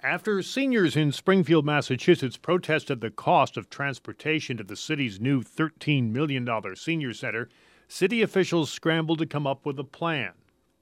After seniors in Springfield, Massachusetts protested the cost of transportation to the city's new $13 million senior center, city officials scrambled to come up with a plan.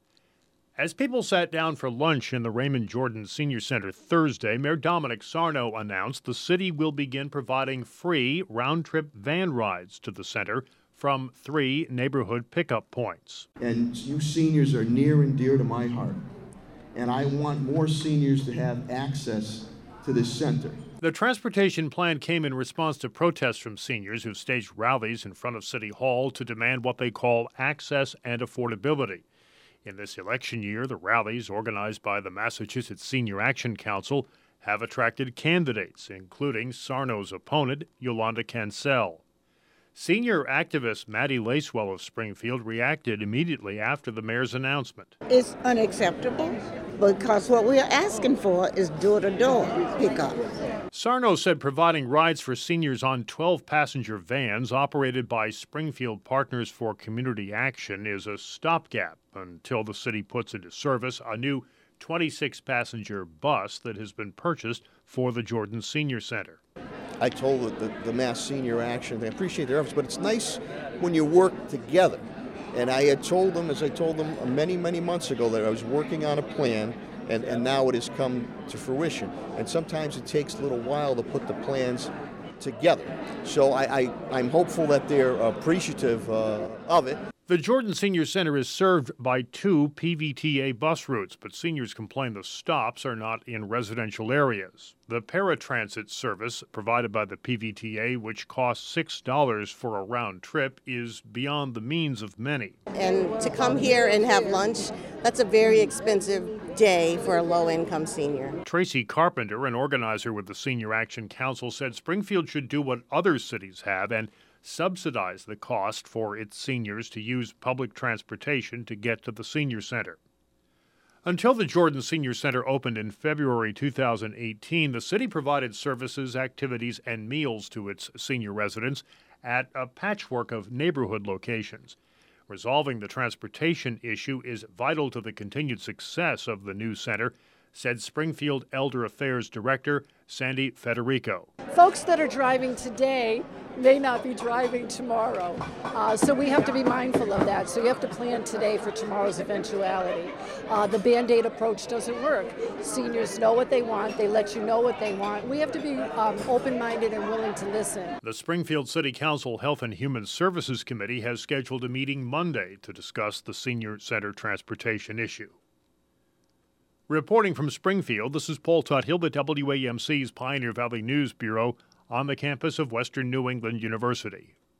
As people sat down for lunch in the Raymond Jordan Senior Center Thursday, Mayor Dominic Sarno announced the city will begin providing free round-trip van rides to the center from 3 neighborhood pickup points. And you seniors are near and dear to my heart. And I want more seniors to have access to this center. The transportation plan came in response to protests from seniors who've staged rallies in front of City Hall to demand what they call access and affordability. In this election year, the rallies, organized by the Massachusetts Senior Action Council, have attracted candidates, including Sarno's opponent, Yolanda Cancel. Senior activist Maddie Lacewell of Springfield reacted immediately after the mayor's announcement. It's unacceptable because what we're asking for is door-to-door pickup. Sarno said providing rides for seniors on 12-passenger vans operated by Springfield Partners for Community Action is a stopgap until the city puts into service a new 26-passenger bus that has been purchased for the Jordan Senior Center. I told the Mass Senior Action, they appreciate their efforts, but it's nice when you work together. And I had told them, as I told them many, many months ago, that I was working on a plan, and now it has come to fruition. And sometimes it takes a little while to put the plans together. So I'm hopeful that they're appreciative of it. The Jordan Senior Center is served by 2 PVTA bus routes, but seniors complain the stops are not in residential areas. The paratransit service provided by the PVTA, which costs $6 for a round trip, is beyond the means of many. And to come here and have lunch, that's a very expensive day for a low-income senior. Tracy Carpenter, an organizer with the Senior Action Council, said Springfield should do what other cities have and subsidize the cost for its seniors to use public transportation to get to the senior center. Until the Jordan Senior Center opened in February 2018, the city provided services, activities, and meals to its senior residents at a patchwork of neighborhood locations. Resolving the transportation issue is vital to the continued success of the new center, said Springfield Elder Affairs Director Sandy Federico. Folks that are driving today may not be driving tomorrow, so we have to be mindful of that. So you have to plan today for tomorrow's eventuality. The Band-Aid approach doesn't work. Seniors know what they want. They let you know what they want. We have to be open-minded and willing to listen. The Springfield City Council Health and Human Services Committee has scheduled a meeting Monday to discuss the senior center transportation issue. Reporting from Springfield, this is Paul Tuthill, the WAMC's Pioneer Valley News Bureau on the campus of Western New England University.